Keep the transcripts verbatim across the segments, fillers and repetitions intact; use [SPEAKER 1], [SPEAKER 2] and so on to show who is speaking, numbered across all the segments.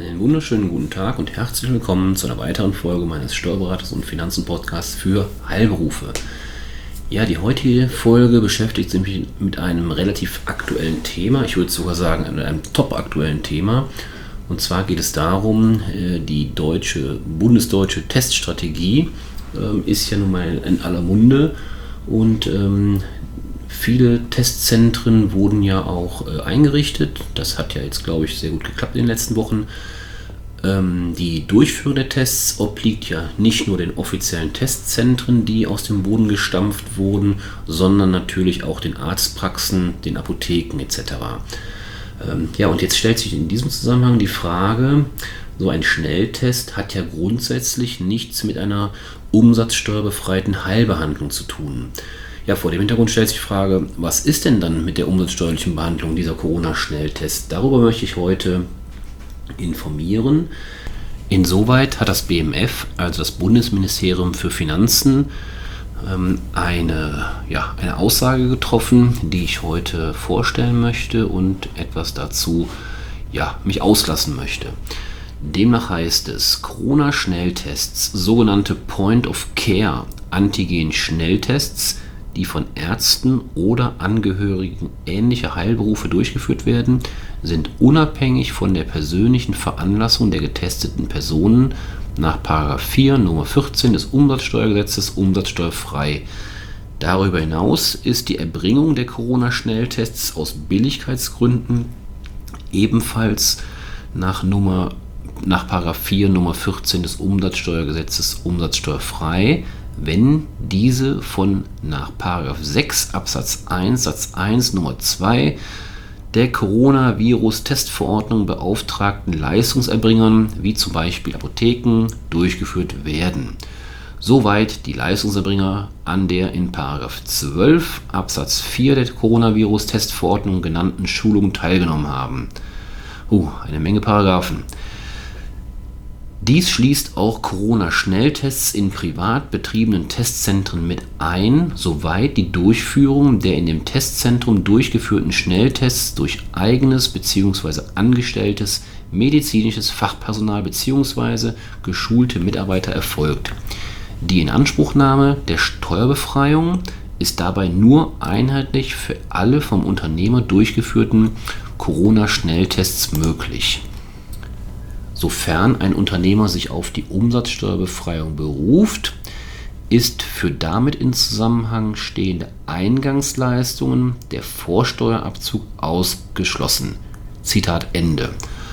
[SPEAKER 1] Einen wunderschönen guten Tag und herzlich willkommen zu einer weiteren Folge meines Steuerberaters und Finanzen-Podcasts für Heilberufe. Ja, die heutige Folge beschäftigt sich mit einem relativ aktuellen Thema, ich würde sogar sagen einem top-aktuellen Thema. Und zwar geht es darum, die deutsche, bundesdeutsche Teststrategie ist ja nun mal in aller Munde und viele Testzentren wurden ja auch äh, eingerichtet. Das hat ja jetzt, glaube ich, sehr gut geklappt in den letzten Wochen. Ähm, die Durchführung der Tests obliegt ja nicht nur den offiziellen Testzentren, die aus dem Boden gestampft wurden, sondern natürlich auch den Arztpraxen, den Apotheken et cetera. Ähm, ja, und jetzt stellt sich in diesem Zusammenhang die Frage, so ein Schnelltest hat ja grundsätzlich nichts mit einer umsatzsteuerbefreiten Heilbehandlung zu tun. Ja, vor dem Hintergrund stellt sich die Frage, was ist denn dann mit der umsatzsteuerlichen Behandlung dieser Corona-Schnelltest? Darüber möchte ich heute informieren. Insoweit hat das B M F, also das Bundesministerium für Finanzen, eine, ja, eine Aussage getroffen, die ich heute vorstellen möchte und etwas dazu ja, mich auslassen möchte. Demnach heißt es, Corona-Schnelltests, sogenannte Point-of-Care-Antigen-Schnelltests, die von Ärzten oder Angehörigen ähnlicher Heilberufe durchgeführt werden, sind unabhängig von der persönlichen Veranlassung der getesteten Personen nach Paragraph vier Nummer vierzehn des Umsatzsteuergesetzes umsatzsteuerfrei. Darüber hinaus ist die Erbringung der Corona-Schnelltests aus Billigkeitsgründen ebenfalls nach Nummer nach Paragraph vier Nummer vierzehn des Umsatzsteuergesetzes umsatzsteuerfrei, wenn diese von nach Paragraph sechs Absatz eins Satz eins Nummer zwei der Coronavirus-Testverordnung beauftragten Leistungserbringern, wie zum Beispiel Apotheken, durchgeführt werden. Soweit die Leistungserbringer an der in Paragraph zwölf Absatz vier der Coronavirus-Testverordnung genannten Schulung teilgenommen haben. Uh, eine Menge Paragraphen. Dies schließt auch Corona-Schnelltests in privat betriebenen Testzentren mit ein, soweit die Durchführung der in dem Testzentrum durchgeführten Schnelltests durch eigenes bzw. angestelltes medizinisches Fachpersonal bzw. geschulte Mitarbeiter erfolgt. Die Inanspruchnahme der Steuerbefreiung ist dabei nur einheitlich für alle vom Unternehmer durchgeführten Corona-Schnelltests möglich. Sofern ein Unternehmer sich auf die Umsatzsteuerbefreiung beruft, ist für damit in Zusammenhang stehende Eingangsleistungen der Vorsteuerabzug ausgeschlossen. Zitat Ende.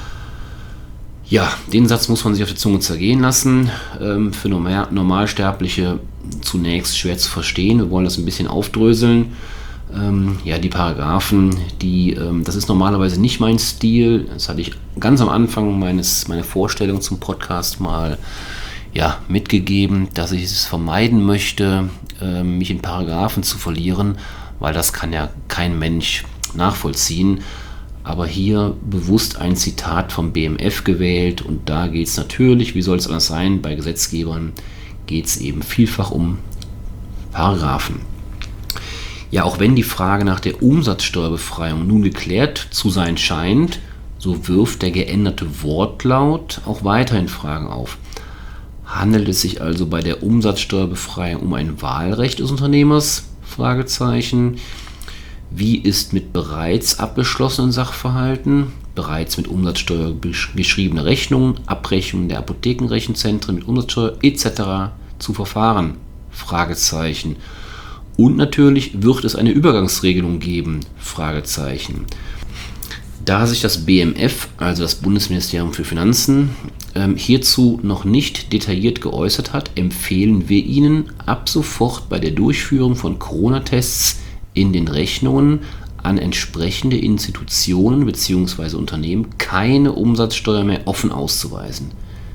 [SPEAKER 1] Ja, den Satz muss man sich auf der Zunge zergehen lassen. Ähm, für Normalsterbliche zunächst schwer zu verstehen. Wir wollen das ein bisschen aufdröseln. Ähm, ja, die Paragraphen, die, ähm, das ist normalerweise nicht mein Stil. Das hatte ich ganz am Anfang meines, meiner Vorstellung zum Podcast mal ja, mitgegeben, dass ich es vermeiden möchte, ähm, mich in Paragraphen zu verlieren, weil das kann ja kein Mensch nachvollziehen. Aber hier bewusst ein Zitat vom B M F gewählt und da geht es natürlich, wie soll es anders sein, bei Gesetzgebern geht es eben vielfach um Paragraphen. Ja, auch wenn die Frage nach der Umsatzsteuerbefreiung nun geklärt zu sein scheint, so wirft der geänderte Wortlaut auch weiterhin Fragen auf. Handelt es sich also bei der Umsatzsteuerbefreiung um ein Wahlrecht des Unternehmers? Fragezeichen. Wie ist mit bereits abgeschlossenen Sachverhalten, bereits mit Umsatzsteuer geschriebene Rechnungen, Abrechnungen der Apothekenrechenzentren mit Umsatzsteuer et cetera zu verfahren? Fragezeichen. Und natürlich wird es eine Übergangsregelung geben? Fragezeichen. Da sich das B M F, also das Bundesministerium für Finanzen, ähm, hierzu noch nicht detailliert geäußert hat, empfehlen wir Ihnen ab sofort bei der Durchführung von Corona-Tests in den Rechnungen an entsprechende Institutionen bzw. Unternehmen keine Umsatzsteuer mehr offen auszuweisen.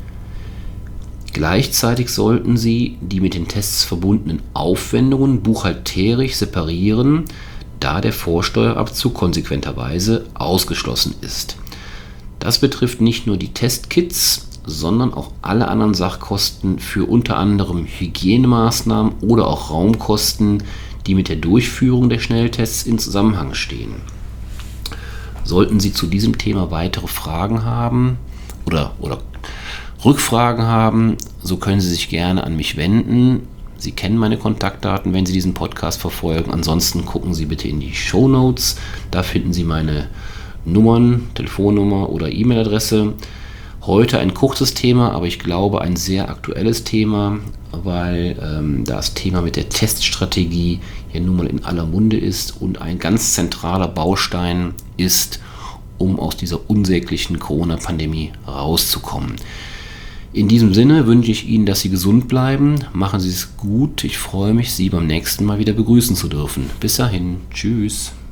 [SPEAKER 1] Gleichzeitig sollten Sie die mit den Tests verbundenen Aufwendungen buchhalterisch separieren, da der Vorsteuerabzug konsequenterweise ausgeschlossen ist. Das betrifft nicht nur die Testkits, sondern auch alle anderen Sachkosten für unter anderem Hygienemaßnahmen oder auch Raumkosten, die mit der Durchführung der Schnelltests in Zusammenhang stehen. Sollten Sie zu diesem Thema weitere Fragen haben, oder, oder Rückfragen haben, so können Sie sich gerne an mich wenden. Sie kennen meine Kontaktdaten, wenn Sie diesen Podcast verfolgen. Ansonsten gucken Sie bitte in die Shownotes. Da finden Sie meine Nummern, Telefonnummer oder E-Mail-Adresse. Heute ein kurzes Thema, aber ich glaube ein sehr aktuelles Thema, weil ähm, das Thema mit der Teststrategie hier nun mal in aller Munde ist und ein ganz zentraler Baustein ist, um aus dieser unsäglichen Corona-Pandemie rauszukommen. In diesem Sinne wünsche ich Ihnen, dass Sie gesund bleiben. Machen Sie es gut. Ich freue mich, Sie beim nächsten Mal wieder begrüßen zu dürfen. Bis dahin. Tschüss.